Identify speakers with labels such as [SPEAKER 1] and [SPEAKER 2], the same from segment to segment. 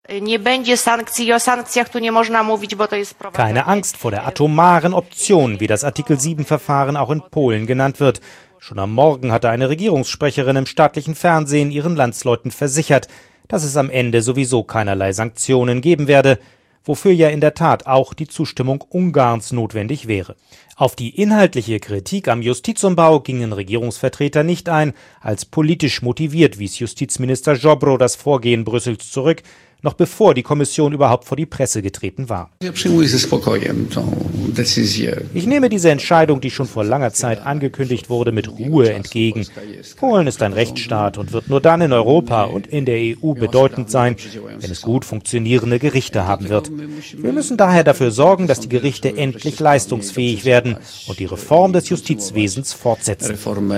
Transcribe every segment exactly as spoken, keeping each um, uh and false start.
[SPEAKER 1] Keine Angst vor der atomaren Option, wie das Artikel sieben Verfahren auch in Polen genannt wird. Schon am Morgen hatte eine Regierungssprecherin im staatlichen Fernsehen ihren Landsleuten versichert, dass es am Ende sowieso keinerlei Sanktionen geben werde, wofür ja in der Tat auch die Zustimmung Ungarns notwendig wäre. Auf die inhaltliche Kritik am Justizumbau gingen Regierungsvertreter nicht ein. Als politisch motiviert wies Justizminister Ziobro das Vorgehen Brüssels zurück, noch bevor die Kommission überhaupt vor die Presse getreten war. Ich nehme diese Entscheidung, die schon vor langer Zeit angekündigt wurde, mit Ruhe entgegen. Polen ist ein Rechtsstaat und wird nur dann in Europa und in der E U bedeutend sein, wenn es gut funktionierende Gerichte haben wird. Wir müssen daher dafür sorgen, dass die Gerichte endlich leistungsfähig werden und die Reform des Justizwesens fortsetzen.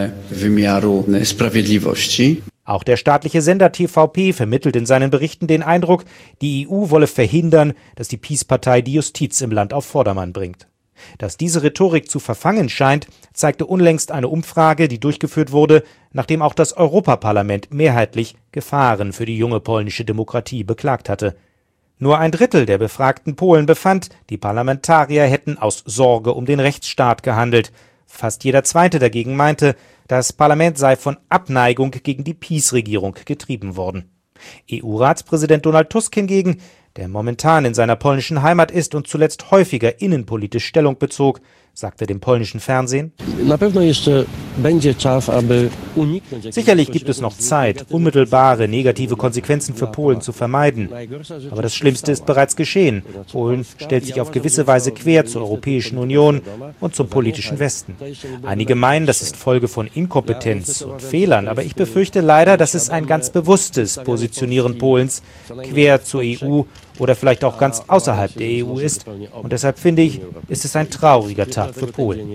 [SPEAKER 1] Auch der staatliche Sender T V P vermittelt in seinen Berichten den Eindruck, die E U wolle verhindern, dass die PiS-Partei die Justiz im Land auf Vordermann bringt. Dass diese Rhetorik zu verfangen scheint, zeigte unlängst eine Umfrage, die durchgeführt wurde, nachdem auch das Europaparlament mehrheitlich Gefahren für die junge polnische Demokratie beklagt hatte. Nur ein Drittel der befragten Polen befand, die Parlamentarier hätten aus Sorge um den Rechtsstaat gehandelt. Fast jeder Zweite dagegen meinte, das Parlament sei von Abneigung gegen die PiS-Regierung getrieben worden. E U-Ratspräsident Donald Tusk hingegen, der momentan in seiner polnischen Heimat ist und zuletzt häufiger innenpolitisch Stellung bezog, sagte dem polnischen Fernsehen: Sicherlich gibt es noch Zeit, unmittelbare negative Konsequenzen für Polen zu vermeiden. Aber das Schlimmste ist bereits geschehen. Polen stellt sich auf gewisse Weise quer zur Europäischen Union und zum politischen Westen. Einige meinen, das ist Folge von Inkompetenz und Fehlern, aber ich befürchte leider, dass es ein ganz bewusstes Positionieren Polens quer zur E U oder vielleicht auch ganz außerhalb der E U ist. Und deshalb finde ich, ist es ein trauriger Tag für Polen.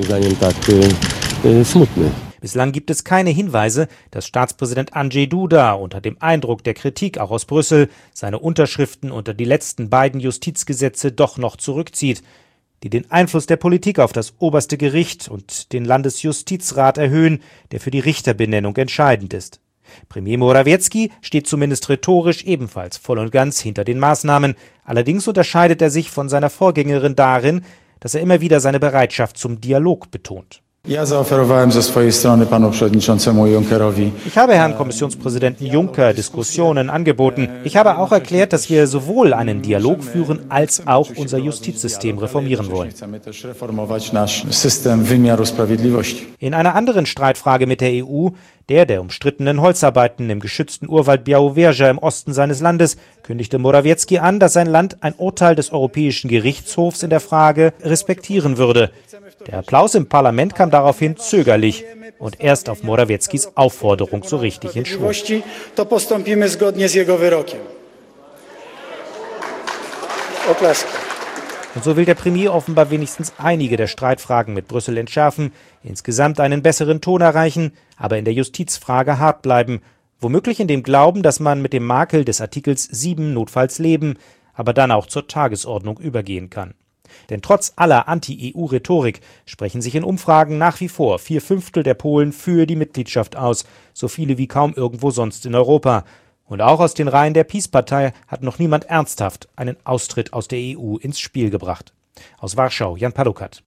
[SPEAKER 1] Bislang gibt es keine Hinweise, dass Staatspräsident Andrzej Duda unter dem Eindruck der Kritik auch aus Brüssel seine Unterschriften unter die letzten beiden Justizgesetze doch noch zurückzieht, die den Einfluss der Politik auf das oberste Gericht und den Landesjustizrat erhöhen, der für die Richterbenennung entscheidend ist. Premier Morawiecki steht zumindest rhetorisch ebenfalls voll und ganz hinter den Maßnahmen. Allerdings unterscheidet er sich von seiner Vorgängerin darin, dass er immer wieder seine Bereitschaft zum Dialog betont. Ich habe Herrn Kommissionspräsidenten Juncker Diskussionen angeboten. Ich habe auch erklärt, dass wir sowohl einen Dialog führen, als auch unser Justizsystem reformieren wollen. In einer anderen Streitfrage mit der E U, der der umstrittenen Holzarbeiten im geschützten Urwald Białowieża im Osten seines Landes, kündigte Morawiecki an, dass sein Land ein Urteil des Europäischen Gerichtshofs in der Frage respektieren würde. Der Applaus im Parlament kam daraufhin zögerlich und erst auf Morawieckis Aufforderung so richtig in Schwung. Und so will der Premier offenbar wenigstens einige der Streitfragen mit Brüssel entschärfen, insgesamt einen besseren Ton erreichen, aber in der Justizfrage hart bleiben, womöglich in dem Glauben, dass man mit dem Makel des Artikels sieben notfalls leben, aber dann auch zur Tagesordnung übergehen kann. Denn trotz aller Anti-E U-Rhetorik sprechen sich in Umfragen nach wie vor vier Fünftel der Polen für die Mitgliedschaft aus, so viele wie kaum irgendwo sonst in Europa. Und auch aus den Reihen der PiS-Partei hat noch niemand ernsthaft einen Austritt aus der E U ins Spiel gebracht. Aus Warschau, Jan Palukat.